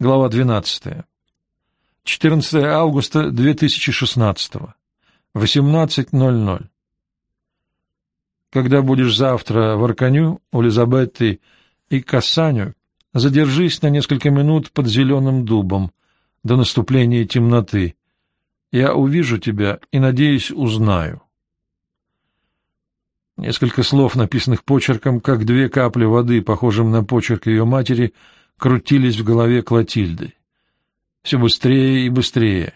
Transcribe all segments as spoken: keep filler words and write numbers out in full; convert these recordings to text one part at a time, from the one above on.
Глава двенадцатая. четырнадцатое августа две тысячи шестнадцатого. восемнадцать ноль ноль. Когда будешь завтра в Арканю у Лизабетты и Кассаню, задержись на несколько минут под зеленым дубом до наступления темноты. Я увижу тебя и, надеюсь, узнаю. Несколько слов, написанных почерком, как две капли воды, похожим на почерк ее матери, крутились в голове Клотильды. Все быстрее и быстрее.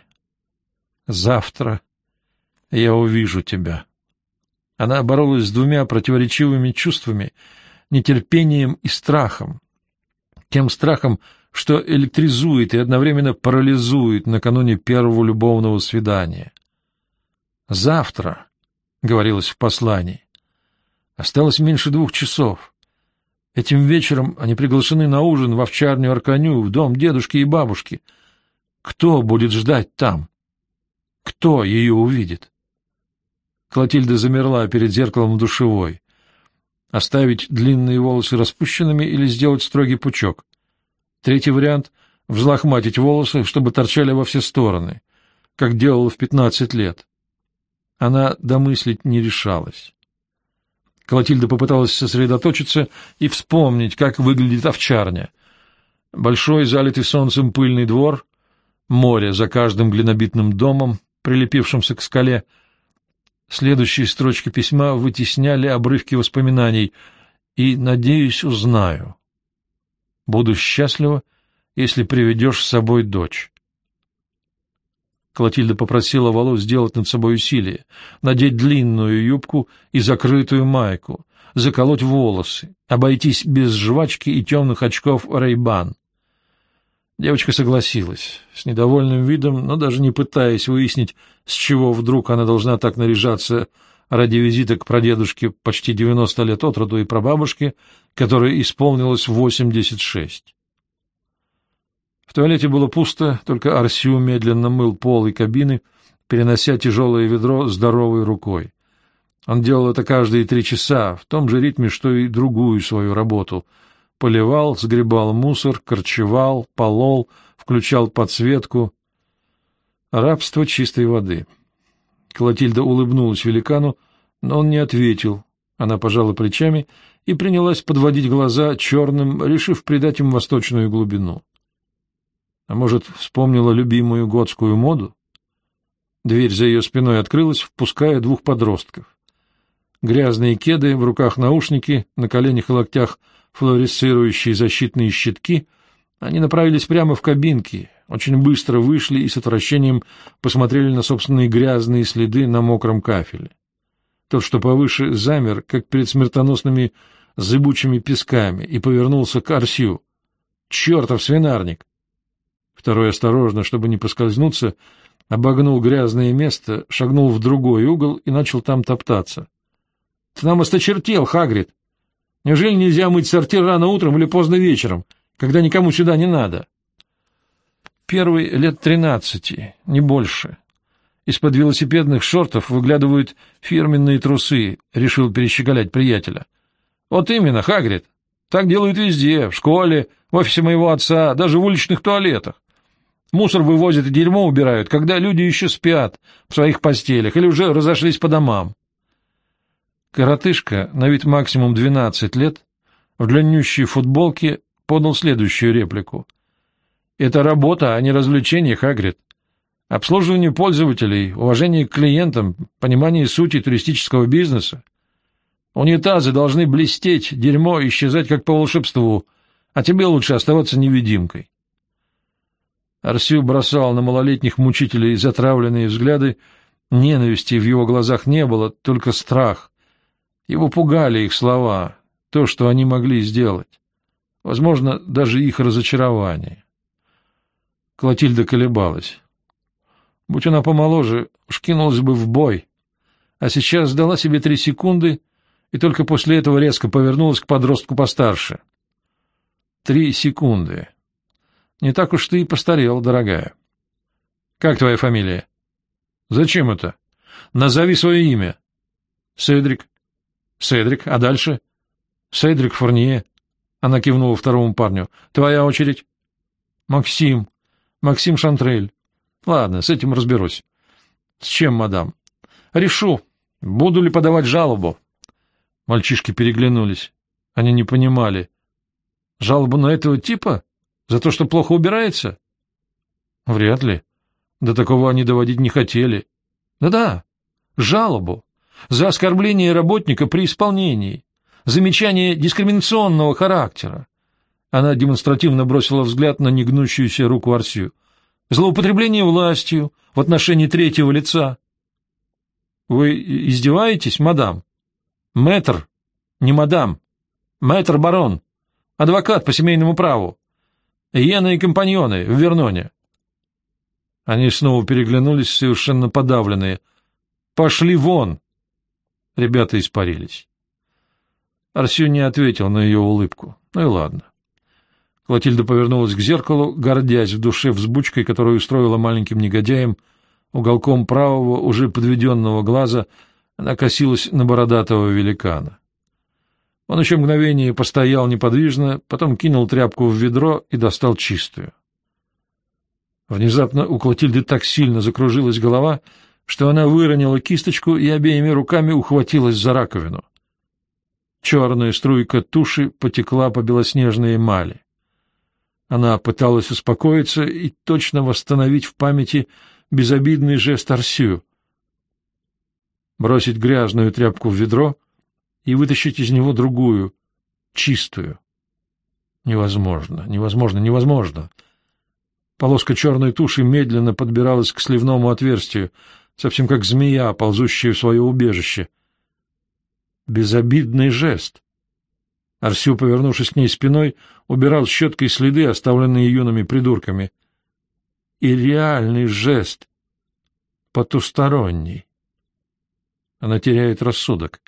Завтра я увижу тебя. Она боролась с двумя противоречивыми чувствами, нетерпением и страхом. Тем страхом, что электризует и одновременно парализует накануне первого любовного свидания. «Завтра», — говорилось в послании, — осталось меньше двух часов. Этим вечером они приглашены на ужин в овчарню Арканю, в дом дедушки и бабушки. Кто будет ждать там? Кто ее увидит? Клотильда замерла перед зеркалом в душевой. Оставить длинные волосы распущенными или сделать строгий пучок? Третий вариант — взлохматить волосы, чтобы торчали во все стороны, как делала в пятнадцать лет. Она домыслить не решалась. Клотильда попыталась сосредоточиться и вспомнить, как выглядит овчарня. Большой, залитый солнцем пыльный двор, море за каждым глинобитным домом, прилепившимся к скале. Следующие строчки письма вытесняли обрывки воспоминаний. «И, надеюсь, узнаю. Буду счастлива, если приведешь с собой дочь». Клотильда попросила Валу сделать над собой усилие, надеть длинную юбку и закрытую майку, заколоть волосы, обойтись без жвачки и темных очков Рей-Бан. Девочка согласилась, с недовольным видом, но даже не пытаясь выяснить, с чего вдруг она должна так наряжаться ради визита к прадедушке почти девяносто лет от роду и прабабушке, которой исполнилось восемьдесят шесть. В туалете было пусто, только Арсю медленно мыл пол и кабины, перенося тяжелое ведро здоровой рукой. Он делал это каждые три часа, в том же ритме, что и другую свою работу. Поливал, сгребал мусор, корчевал, полол, включал подсветку. Рабство чистой воды. Клотильда улыбнулась великану, но он не ответил. Она пожала плечами и принялась подводить глаза черным, решив придать им восточную глубину. А может, вспомнила любимую готскую моду? Дверь за ее спиной открылась, впуская двух подростков. Грязные кеды, в руках наушники, на коленях и локтях флуоресцирующие защитные щитки. Они направились прямо в кабинки, очень быстро вышли и с отвращением посмотрели на собственные грязные следы на мокром кафеле. Тот, что повыше, замер, как перед смертоносными зыбучими песками, и повернулся к Арсю. «Чертов свинарник!» Второй осторожно, чтобы не поскользнуться, обогнул грязное место, шагнул в другой угол и начал там топтаться. — Ты нам осточертел, Хагрид! Неужели нельзя мыть сортир рано утром или поздно вечером, когда никому сюда не надо? Первый лет тринадцати, не больше. Из-под велосипедных шортов выглядывают фирменные трусы, решил перещеголять приятеля. — Вот именно, Хагрид! Так делают везде, в школе, в офисе моего отца, даже в уличных туалетах. Мусор вывозят и дерьмо убирают, когда люди еще спят в своих постелях или уже разошлись по домам. Коротышка, на вид максимум двенадцать лет, в длиннющей футболке подал следующую реплику. «Это работа, а не развлечение, Хагрид. Обслуживание пользователей, уважение к клиентам, понимание сути туристического бизнеса. Унитазы должны блестеть, дерьмо исчезать как по волшебству, а тебе лучше оставаться невидимкой». Арсю бросал на малолетних мучителей затравленные взгляды, ненависти в его глазах не было, только страх. Его пугали их слова, то, что они могли сделать. Возможно, даже их разочарование. Клотильда колебалась. Будь она помоложе, уж кинулась бы в бой, а сейчас дала себе три секунды и только после этого резко повернулась к подростку постарше. Три секунды. Не так уж ты и постарел, дорогая. Как твоя фамилия? Зачем это? Назови свое имя. Седрик. Седрик, а дальше? Седрик Фурнье. Она кивнула второму парню. Твоя очередь. Максим. Максим Шантрель. Ладно, с этим разберусь. С чем, мадам? Решу, буду ли подавать жалобу. Мальчишки переглянулись. Они не понимали. Жалобу на этого типа? За то, что плохо убирается? Вряд ли. До такого они доводить не хотели. Да-да, жалобу. За оскорбление работника при исполнении. Замечание дискриминационного характера. Она демонстративно бросила взгляд на негнущуюся руку Арсю. Злоупотребление властью в отношении третьего лица. Вы издеваетесь, мадам? Мэтр, не мадам. Мэтр барон. Адвокат по семейному праву. Иена и компаньоны в Верноне. Они снова переглянулись, совершенно подавленные. «Пошли вон!» Ребята испарились. Арсю не ответил на ее улыбку. Ну и ладно. Клотильда повернулась к зеркалу, гордясь в душе взбучкой, которую устроила маленьким негодяем. Уголком правого, уже подведенного глаза, она косилась на бородатого великана. Он еще мгновение постоял неподвижно, потом кинул тряпку в ведро и достал чистую. Внезапно у Клотильды так сильно закружилась голова, что она выронила кисточку и обеими руками ухватилась за раковину. Черная струйка туши потекла по белоснежной эмали. Она пыталась успокоиться и точно восстановить в памяти безобидный жест Арсю. Бросить грязную тряпку в ведро и вытащить из него другую, чистую. Невозможно, невозможно, невозможно. Полоска черной туши медленно подбиралась к сливному отверстию, совсем как змея, ползущая в свое убежище. Безобидный жест. Арсю, повернувшись к ней спиной, убирал щеткой следы, оставленные юными придурками. И реальный жест. Потусторонний. Она теряет рассудок.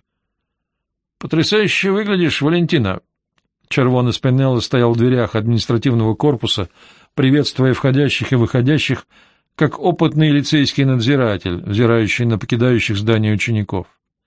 — Потрясающе выглядишь, Валентина. Червоне Спинелло стоял в дверях административного корпуса, приветствуя входящих и выходящих, как опытный лицейский надзиратель, взирающий на покидающих здание учеников.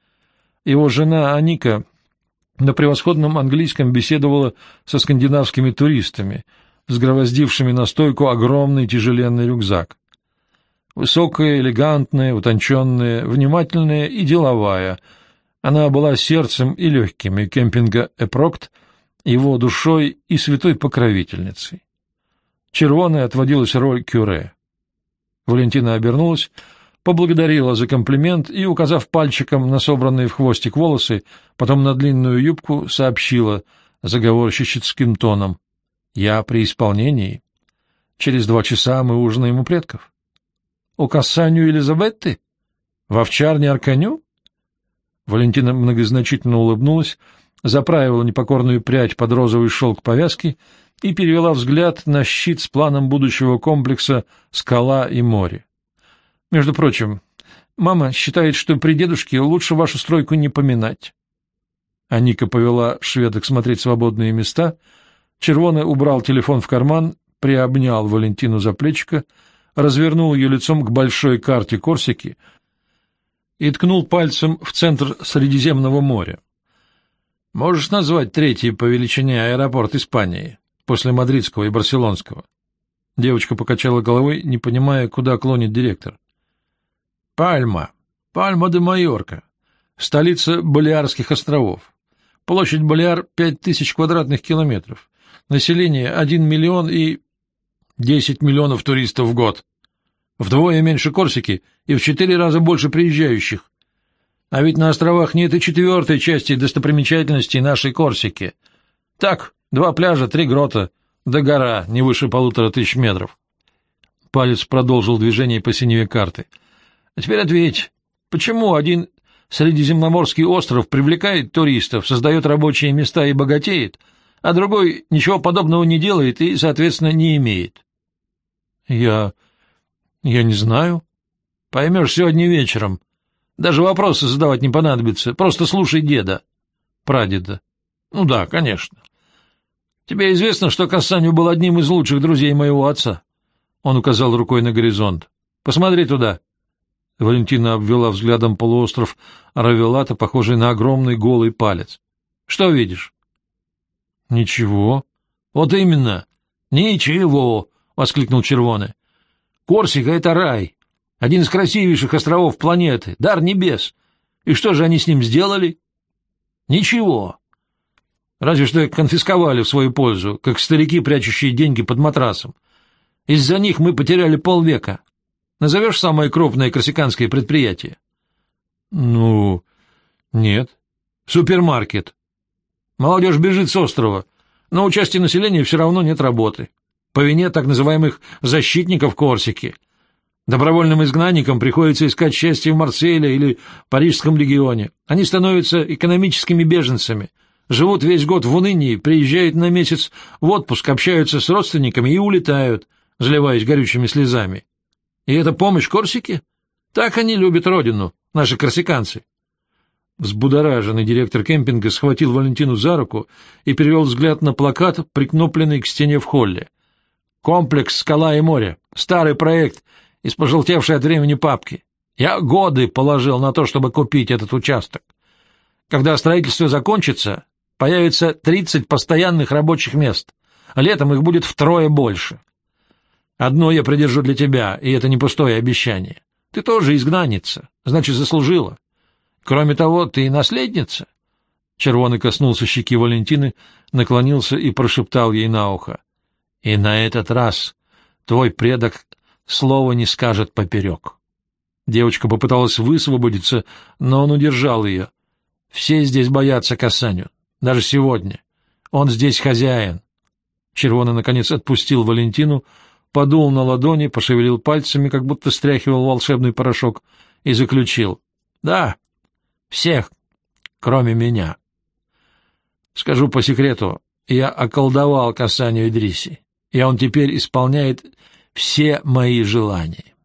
Его жена Аника на превосходном английском беседовала со скандинавскими туристами, сгромоздившими на стойку огромный тяжеленный рюкзак. Высокая, элегантная, утонченная, внимательная и деловая, она была сердцем и легкими кемпинга «Эпрокт», его душой и святой покровительницей. Червоной отводилась роль кюре. Валентина обернулась, поблагодарила за комплимент и, указав пальчиком на собранные в хвостик волосы, потом на длинную юбку, сообщила заговорщическим тоном: «Я при исполнении. Через два часа мы ужинаем у предков». «У Кассанью Елизабетты? В овчарне Арканю?» Валентина многозначительно улыбнулась, заправила непокорную прядь под розовый шелк повязки и перевела взгляд на щит с планом будущего комплекса «Скала и море». «Между прочим, мама считает, что при дедушке лучше вашу стройку не поминать». Аника повела шведок смотреть свободные места, Червоне убрал телефон в карман, приобнял Валентину за плечико, развернул ее лицом к большой карте Корсики и ткнул пальцем в центр Средиземного моря. «Можешь назвать третий по величине аэропорт Испании, после мадридского и барселонского?» Девочка покачала головой, не понимая, куда клонит директор. «Пальма. Пальма де Майорка. Столица Балеарских островов. Площадь Балеар — пять тысяч квадратных километров. Население — один миллион и... десять миллионов туристов в год. Вдвое меньше Корсики и в четыре раза больше приезжающих. А ведь на островах нет и четвертой части достопримечательностей нашей Корсики. Так, два пляжа, три грота, да гора не выше полутора тысяч метров». Палец продолжил движение по синеве карты. «А теперь ответь, почему один средиземноморский остров привлекает туристов, создает рабочие места и богатеет, а другой ничего подобного не делает и, соответственно, не имеет?» «Я... я не знаю». «Поймешь сегодня вечером. Даже вопросы задавать не понадобится, просто слушай деда». «Прадеда». «Ну да, конечно. Тебе известно, что Кассанью был одним из лучших друзей моего отца?» Он указал рукой на горизонт. «Посмотри туда». Валентина обвела взглядом полуостров Равелата, похожий на огромный голый палец. «Что видишь?» «Ничего». «Вот именно. Ничего. — воскликнул Червоне. — Корсика — это рай, один из красивейших островов планеты, дар небес. И что же они с ним сделали? — Ничего. Разве что конфисковали в свою пользу, как старики, прячущие деньги под матрасом. Из-за них мы потеряли полвека. Назовешь самое крупное корсиканское предприятие? — Ну, нет. — Супермаркет. Молодежь бежит с острова, но у части населения все равно нет работы. По вине так называемых «защитников Корсики». Добровольным изгнанникам приходится искать счастье в Марселе или Парижском легионе. Они становятся экономическими беженцами, живут весь год в унынии, приезжают на месяц в отпуск, общаются с родственниками и улетают, заливаясь горючими слезами. И это помощь Корсике? Так они любят родину, наши корсиканцы. Взбудораженный директор кемпинга схватил Валентину за руку и перевел взгляд на плакат, прикнопленный к стене в холле. «Комплекс «Скала и море». Старый проект из пожелтевшей от времени папки. Я годы положил на то, чтобы купить этот участок. Когда строительство закончится, появится тридцать постоянных рабочих мест, а летом их будет втрое больше. Одно я придержу для тебя, и это не пустое обещание. Ты тоже изгнанница, значит, заслужила. Кроме того, ты и наследница». Червоный коснулся щеки Валентины, наклонился и прошептал ей на ухо. «И на этот раз твой предок слова не скажет поперек». Девочка попыталась высвободиться, но он удержал ее. «Все здесь боятся Касаню, даже сегодня. Он здесь хозяин». Червоный, наконец, отпустил Валентину, подул на ладони, пошевелил пальцами, как будто стряхивал волшебный порошок, и заключил. «Да, всех, кроме меня. Скажу по секрету, я околдовал Касанью Идриси, и он теперь исполняет все мои желания».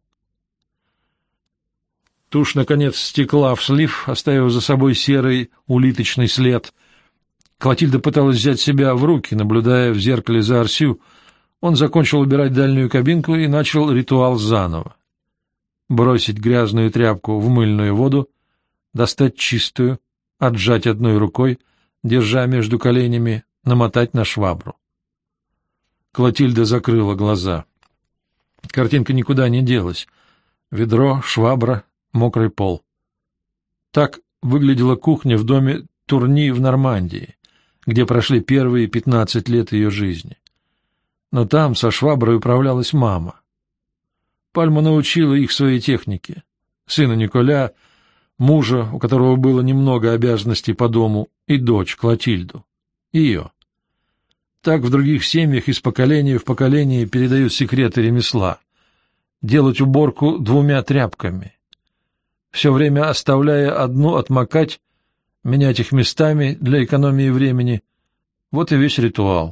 Тушь, наконец, стекла в слив, оставив за собой серый улиточный след. Клотильда пыталась взять себя в руки, наблюдая в зеркале за Арсю. Он закончил убирать дальнюю кабинку и начал ритуал заново. Бросить грязную тряпку в мыльную воду, достать чистую, отжать одной рукой, держа между коленями, намотать на швабру. Клотильда закрыла глаза. Картинка никуда не делась. Ведро, швабра, мокрый пол. Так выглядела кухня в доме Турни в Нормандии, где прошли первые пятнадцать лет ее жизни. Но там со шваброй управлялась мама. Пальма научила их своей технике. Сына Николя, мужа, у которого было немного обязанностей по дому, и дочь Клотильду, ее. Так в других семьях из поколения в поколение передают секреты ремесла. Делать уборку двумя тряпками. Все время оставляя одну отмокать, менять их местами для экономии времени. Вот и весь ритуал.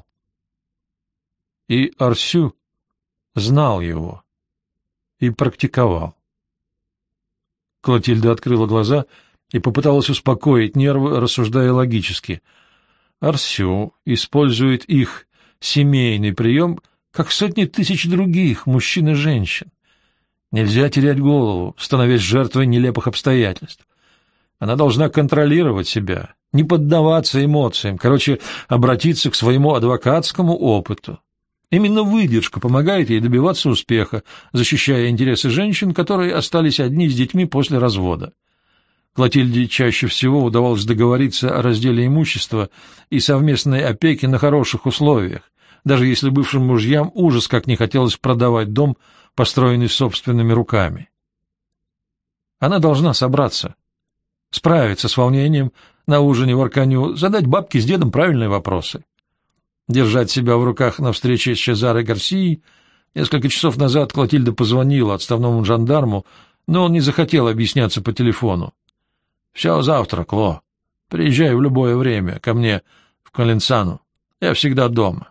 И Арсю знал его и практиковал. Клотильда открыла глаза и попыталась успокоить нервы, рассуждая логически. Арсю использует их семейный прием, как сотни тысяч других мужчин и женщин. Нельзя терять голову, становясь жертвой нелепых обстоятельств. Она должна контролировать себя, не поддаваться эмоциям, короче, обратиться к своему адвокатскому опыту. Именно выдержка помогает ей добиваться успеха, защищая интересы женщин, которые остались одни с детьми после развода. Клотильде чаще всего удавалось договориться о разделе имущества и совместной опеке на хороших условиях, даже если бывшим мужьям ужас как не хотелось продавать дом, построенный собственными руками. Она должна собраться, справиться с волнением на ужине в Арканю, задать бабке с дедом правильные вопросы. Держать себя в руках на встрече с Чезаре Гарсией. Несколько часов назад Клотильда позвонила отставному жандарму, но он не захотел объясняться по телефону. — Все завтра, Кло. Приезжай в любое время ко мне в Коленсану. Я всегда дома.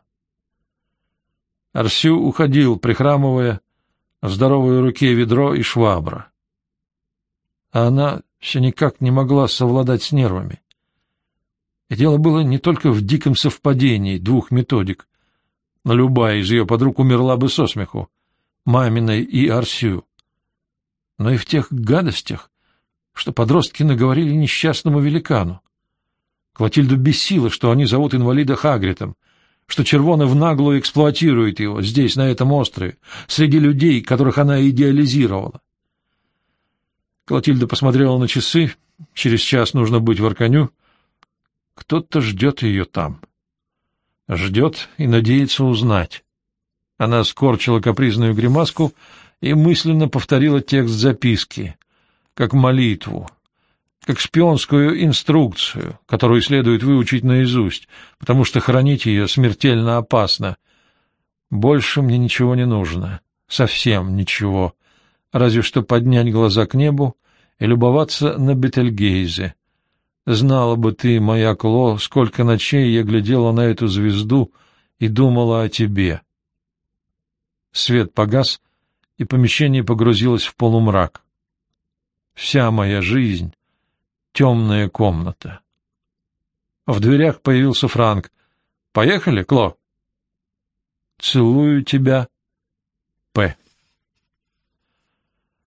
Арсю уходил, прихрамывая, в здоровой руке ведро и швабра. А она все никак не могла совладать с нервами. И дело было не только в диком совпадении двух методик, но любая из ее подруг умерла бы со смеху, маминой и Арсю, но и в тех гадостях, что подростки наговорили несчастному великану. Клотильду бесило, что они зовут инвалида Хагритом. что Червоне в наглую эксплуатирует его здесь, на этом острове, среди людей, которых она идеализировала. Клотильда посмотрела на часы. Через час нужно быть в Арканю. Кто-то ждет ее там. Ждет и надеется узнать. Она скорчила капризную гримаску и мысленно повторила текст записки, как молитву, как шпионскую инструкцию, которую следует выучить наизусть, потому что хранить ее смертельно опасно. Больше мне ничего не нужно, совсем ничего, разве что поднять глаза к небу и любоваться на Бетельгейзе. Знала бы ты, моя Кло, сколько ночей я глядела на эту звезду и думала о тебе. Свет погас, и помещение погрузилось в полумрак. Вся моя жизнь — темная комната. В дверях появился Франк. — Поехали, Кло? — Целую тебя, П.